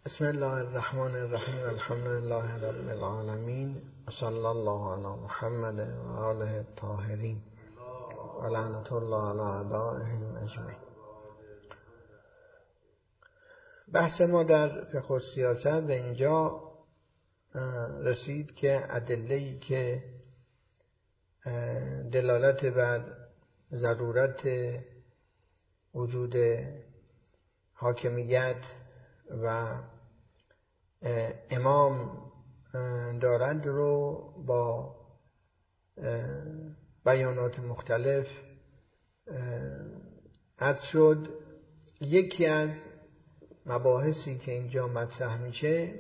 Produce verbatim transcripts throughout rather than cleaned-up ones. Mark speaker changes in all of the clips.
Speaker 1: بسم الله الرحمن الرحیم الحمد لله رب العالمین صلی الله علی محمد و آله الطاهرین و لعنت الله علی اعدائهم اجمعین. بحث ما در فقه السیاست به اینجا رسید که ادله‌ای که دلالت بر ضرورت وجود حاکمیت و امام دارند رو با بیانات مختلف عرض شد. یکی از مباحثی که اینجا مطرح میشه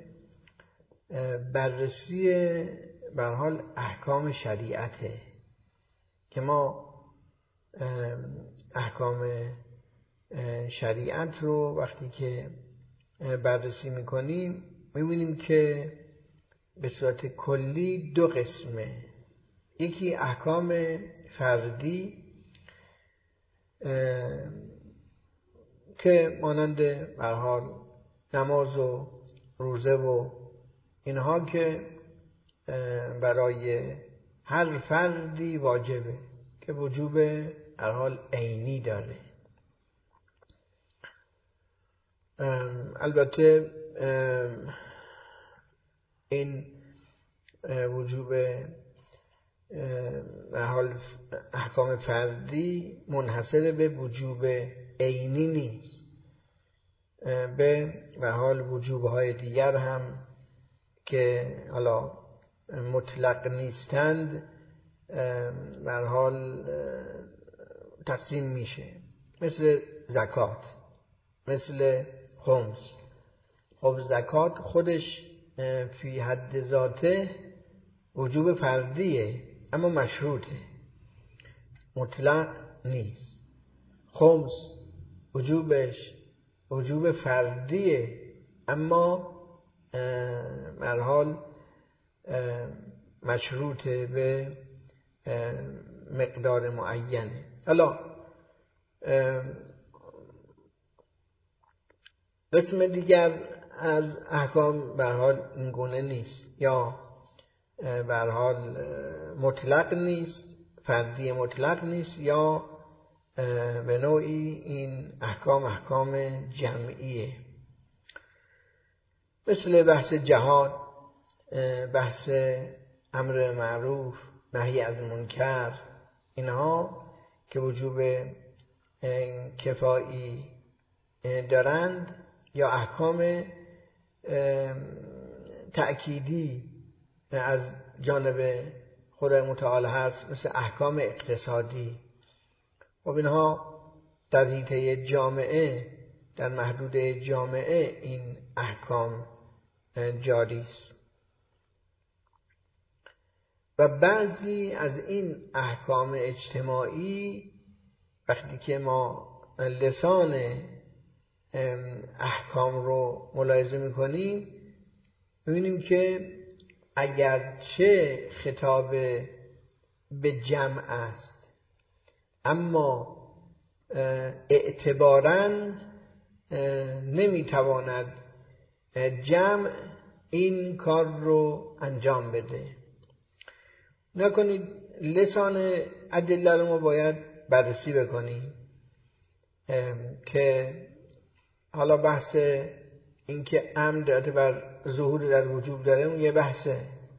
Speaker 1: بررسی به هر حال احکام شریعته که ما احکام شریعت رو وقتی که بررسی میکنیم میبینیم که به صورت کلی دو قسمه. یکی احکام فردی که مانند به هر حال نماز و روزه و اینها که برای هر فردی واجبه که وجوب به هر حال عینی داره. البته این وجوب به حال احکام فردی منحصر به وجوب عینی نیست، به به حال وجوب‌های دیگر هم که حالا مطلق نیستند به هر حال تقسیم میشه، مثل زکات، مثل خمس. خب زکات خودش فی حد ذاته وجوب فردیه اما مشروطه، مطلق نیست. خمس وجوبش وجوب فردیه اما به هر حال مشروطه به مقدار معینه. حالا قسم دیگر از احکام به هر حال این گونه نیست، یا به هر حال مطلق نیست، فردی مطلق نیست، یا به نوعی این احکام احکام جمعیه، مثل بحث جهاد، بحث امر معروف، نهی از منکر، اینها که وجوب کفایی دارند، یا احکام تأکیدی از جانب خدای متعال هست، مثل احکام اقتصادی. و اینها در حیطه جامعه، در محدوده جامعه این احکام جاری است. و بعضی از این احکام اجتماعی وقتی که ما لسان احکام رو ملاحظه میکنیم میبینیم که اگرچه خطاب به جمع است اما اعتباراً نمیتواند جمع این کار رو انجام بده. نکنید لسان ادله رو ما باید بررسی بکنیم که حالا بحث این که امر داده بر ظهور در وجوب داره اون یه بحثه.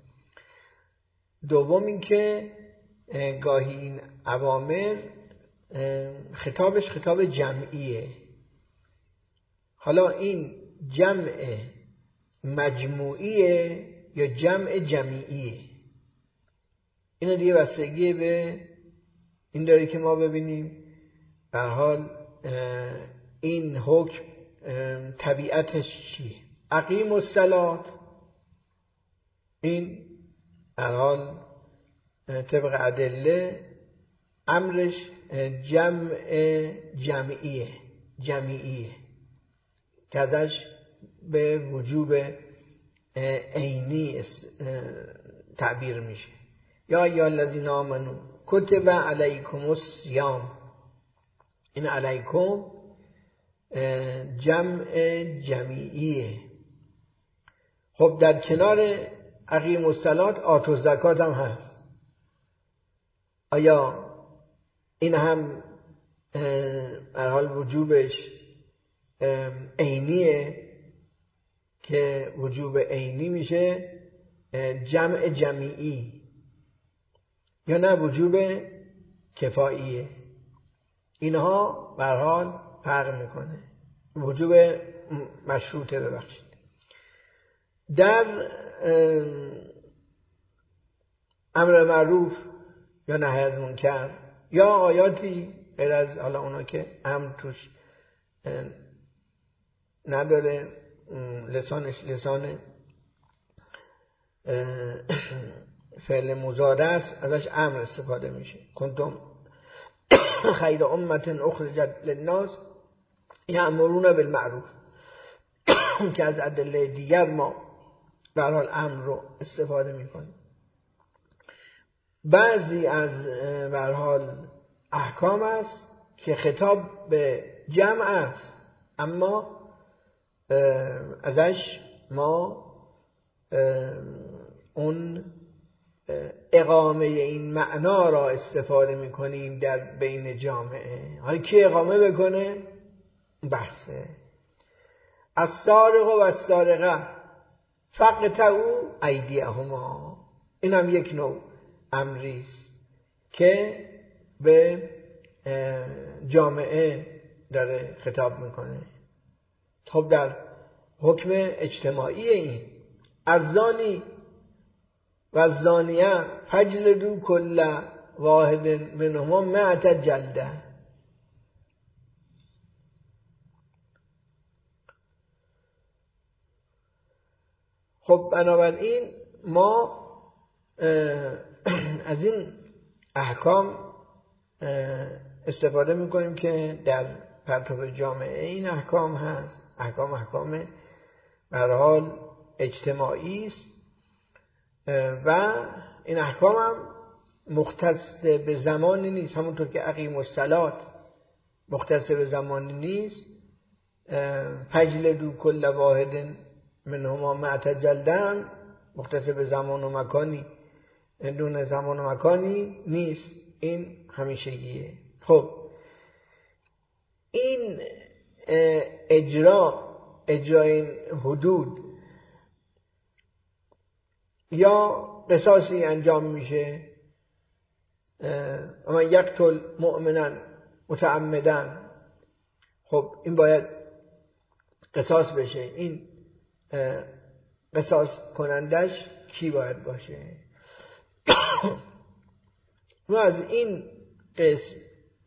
Speaker 1: دوم این که گاهی این اوامر خطابش خطاب جمعیه. حالا این جمع مجموعیه یا جمع جمعیه، این دیگه بستگی به این داره که ما ببینیم به هر حال این حکم طبیعتش چیه. اقیم الصلات این هر حال طبق ادله امرش جمع جمعیه جمعیه که ازش به وجوب عینی تعبیر میشه. یا ایها الذین آمنوا کتب علیکم الصیام، این علیکم جمع جمعیه خب در کنار اقیم الصلات آت الزکات هم هست. آیا این هم در حال وجوبش عینیه که وجوب عینی میشه جمع جمعی، یا نه وجوب کفاییه؟ اینها به هر حال فرق میکنه. وجوب مشروطه ببخشید. در امر معروف یا نهی از منکر یا آیاتی غیر از حالا اونا که امر توش نداره، لسانش لسان فعل مضارع است، ازش امر استفاده میشه. کنتم خیر امت اخرجت للناس یأمرون بالمعروف که از ادله دیگر ما به هر حال امر رو استفاده میکنیم. بعضی از به هر حال احکام است که خطاب به جمع است، اما ازش ما اون اقامه این معنا را استفاده میکنیم در بین جامعه. حالا کی اقامه بکنه؟ بحثه. السارق و السارقه فاقطعوا ایدیهما، این هم یک نوع امری است که به جامعه داره خطاب میکنه. خب در حکم اجتماعی این الزانی و الزانیه فجلدوا کل واحد منهما مئة جلده. خب بنابراین ما از این احکام استفاده میکنیم که در پرتو جامعه این احکام هست. احکام احکام به هر حال اجتماعی است و این احکام هم مختص به زمانی نیست، همونطور که اقیم الصلات مختص به زمانی نیست. فجلدوا کل واحد منهما مئة جلده مختص به زمان و مکانی دون زمان و مکانی نیست، این همیشگیه. خب این اجرا اجرا این حدود یا قصاصی انجام میشه، اما یقتل مؤمنا متعمدا، خب این باید قصاص بشه. این قصاص کنندش کی باید باشه؟ ما از این قسم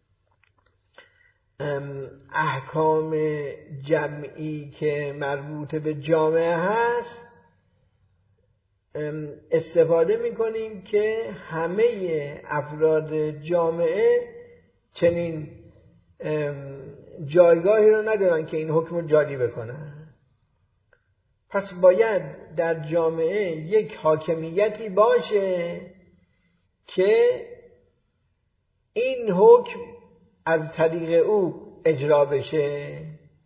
Speaker 1: احکام جمعی که مربوط به جامعه هست استفاده میکنیم که همه افراد جامعه چنین جایگاهی رو ندارن که این حکم رو جاری بکنن. پس باید در جامعه یک حاکمیتی باشه که این حکم از طریق او اجرا بشه.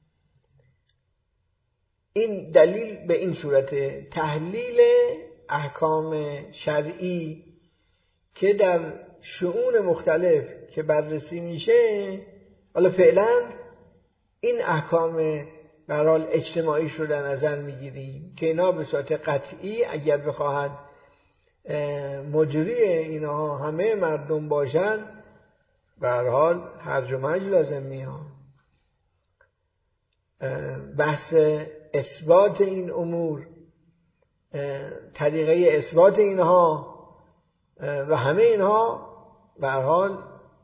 Speaker 1: این دلیل به این صورت تحلیل احکام شرعی که در شؤون مختلف که بررسی میشه. حالا فعلا این احکام به هر حال اجتماعیش رو در نظر میگیریم که اینا به صورت قطعی اگر بخواهد مجری اینها همه مردم باشن به هر حال هرج و مرج لازم میاد. بحث اثبات این امور، طریقه اثبات اینها و همه اینها به هر حال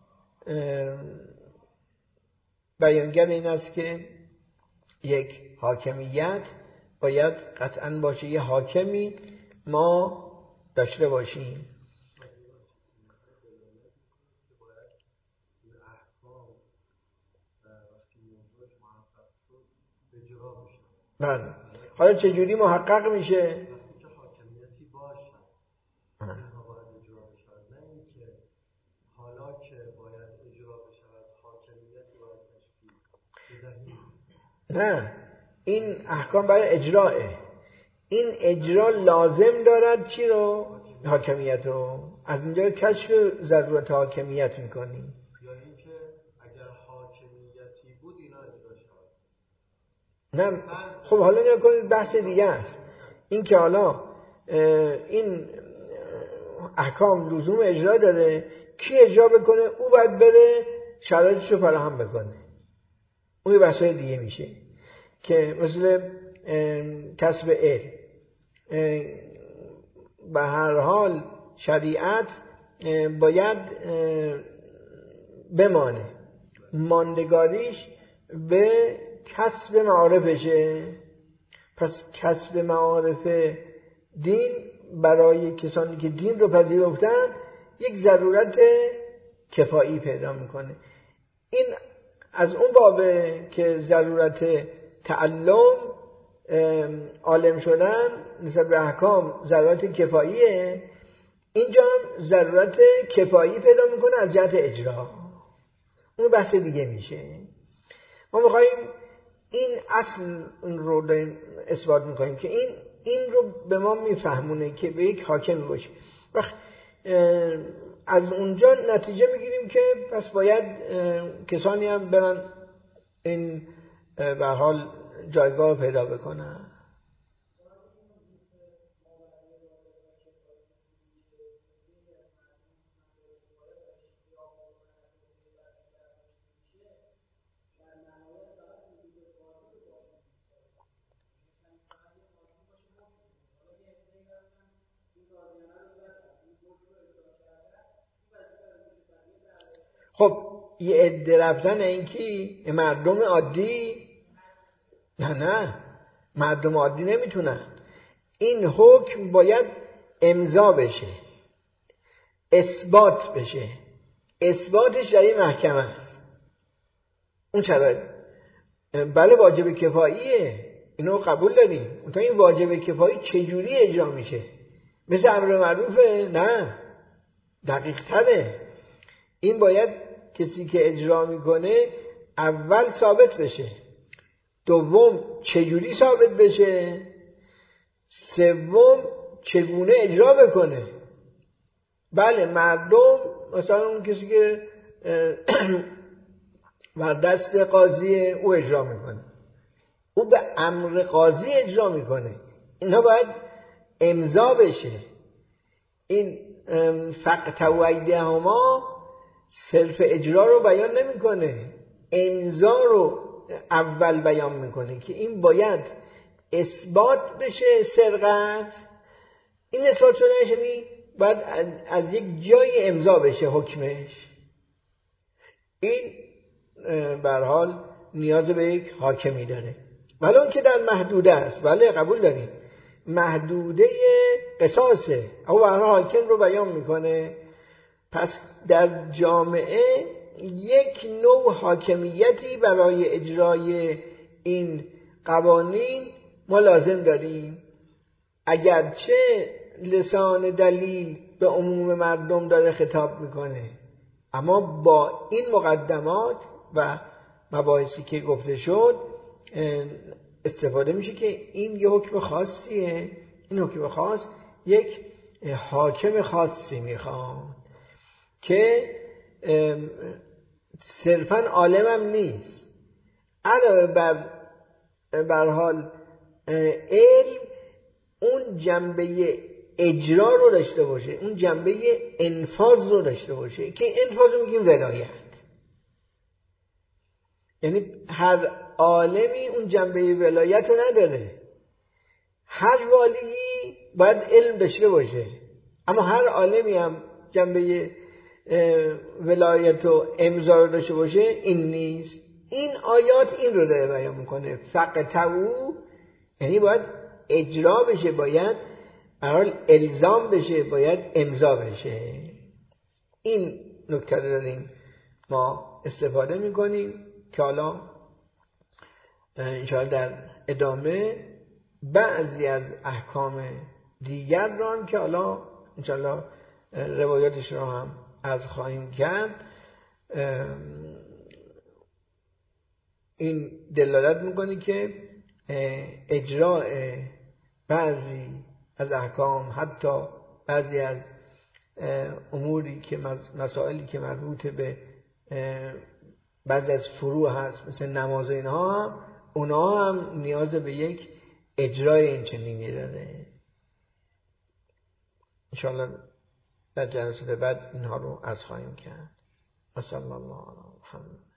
Speaker 1: بیانگر این است که یک حاکمیت باید قطعاً باشه، یه حاکمی ما داشته باشیم. بله. حالا چجوری محقق میشه؟
Speaker 2: حاکمیتی باشن اینها باید اجرا بشن، نه اینکه حالا که باید اجرا بشن حاکمیتی باید تشکیل بدهیم.
Speaker 1: نه، این احکام برای اجراه. این اجرا لازم دارد چی رو؟ حاکمیت رو. از اینجا کشف ضرورت حاکمیت میکنی.
Speaker 2: یا اینکه اگر حاکمیتی بود اینا اجرا شود.
Speaker 1: نه خب حالا نیا کنید بحث دیگه است. این که حالا این احکام لزوم اجرا داره، کی اجرا بکنه؟ او باید بره شرایطش رو فراهم بکنه. اون یه بحثای دیگه میشه که مثل کسب علم. به هر حال شریعت باید بمانه، ماندگاریش به کسب معارفشه. پس کسب معارف دین برای کسانی که دین رو پذیرفتن یک ضرورت کفایی پیدا میکنه. این از اون بابه که ضرورت تعلم، عالم شدن نسبت به احکام ضرورت کفاییه، اینجا هم ضرورت کفایی پیدا میکنه از جهت اجرا. اون بحث دیگه میشه. ما میخواییم این اصل رو اثبات میکنیم که این این رو به ما میفهمونه که به یک حاکم باشه. وقت از اونجا نتیجه میگیریم که پس باید کسانی هم برن این به حال جایگاه پیدا بکنن. خب یه عده رفتن این کی؟ مردم عادی؟ نه نه مردم عادی نمیتونن. این حکم باید امضا بشه، اثبات بشه. اثباتش در این محکمه است. اون شرایط بله واجب کفاییه، اینو قبول داریم. اون تا این واجب کفایی چجوری اجرا میشه؟ مثل امر معروفه؟ نه، دقیق تره. این باید کسی که اجرا میکنه اول ثابت بشه، دوم چجوری ثابت بشه، سوم چگونه اجرا بکنه. بله مردم مثلا اون کسی که بر دست قاضی او اجرا میکنه، او به امر قاضی اجرا میکنه، اینا باید امضا بشه. این فقط ویده هما صرف اجرا رو بیان نمیکنه، امضا رو اول بیان میکنه که این باید اثبات بشه. سرقت این اثبات شده یعنی باید از یک جای امضا بشه حکمش. این به هر حال نیاز به یک حاکمی داره، ولی اون که در محدوده است. بله قبول داریم محدوده قصاصه، اما به هر حال حاکم رو بیان میکنه. پس در جامعه یک نوع حاکمیتی برای اجرای این قوانین ما لازم داریم. اگرچه لسان دلیل به عموم مردم داره خطاب میکنه، اما با این مقدمات و مباحثی که گفته شد استفاده میشه که این یه حکم خاصیه. این حکم خاص یک حاکم خاصی میخواد که صرفاً عالمم نیست، علاوه بر بر حال علم اون جنبه اجرا رو داشته باشه، اون جنبه انفاذ رو داشته باشه که انفاذ رو میگیم ولایت. یعنی هر عالمی اون جنبه ولایت رو نداره. هر والی باید علم داشته باشه، اما هر عالمی هم جنبه ولایت و امضا رو داشته باشه این نیست. این آیات این رو داره بیان میکنه. فقطعو یعنی باید اجرا بشه، باید برحال الزام بشه، باید امضا بشه. این نکته رو داریم ما استفاده میکنیم که حالا انشاءالله در ادامه بعضی از احکام دیگر رو که حالا انشاءالله روایاتش رو هم از خواهیم کرد، این دلالت میکنه که اجراء بعضی از احکام، حتی بعضی از اموری که مسائلی که مربوط به بعضی از فروع هست مثل نماز اینها هم اونها هم نیاز به یک اجرای این چنینی داره. انشاءالله در جلسه بعد اینها رو از خواهیم کرد. صلی الله علیه و محمد.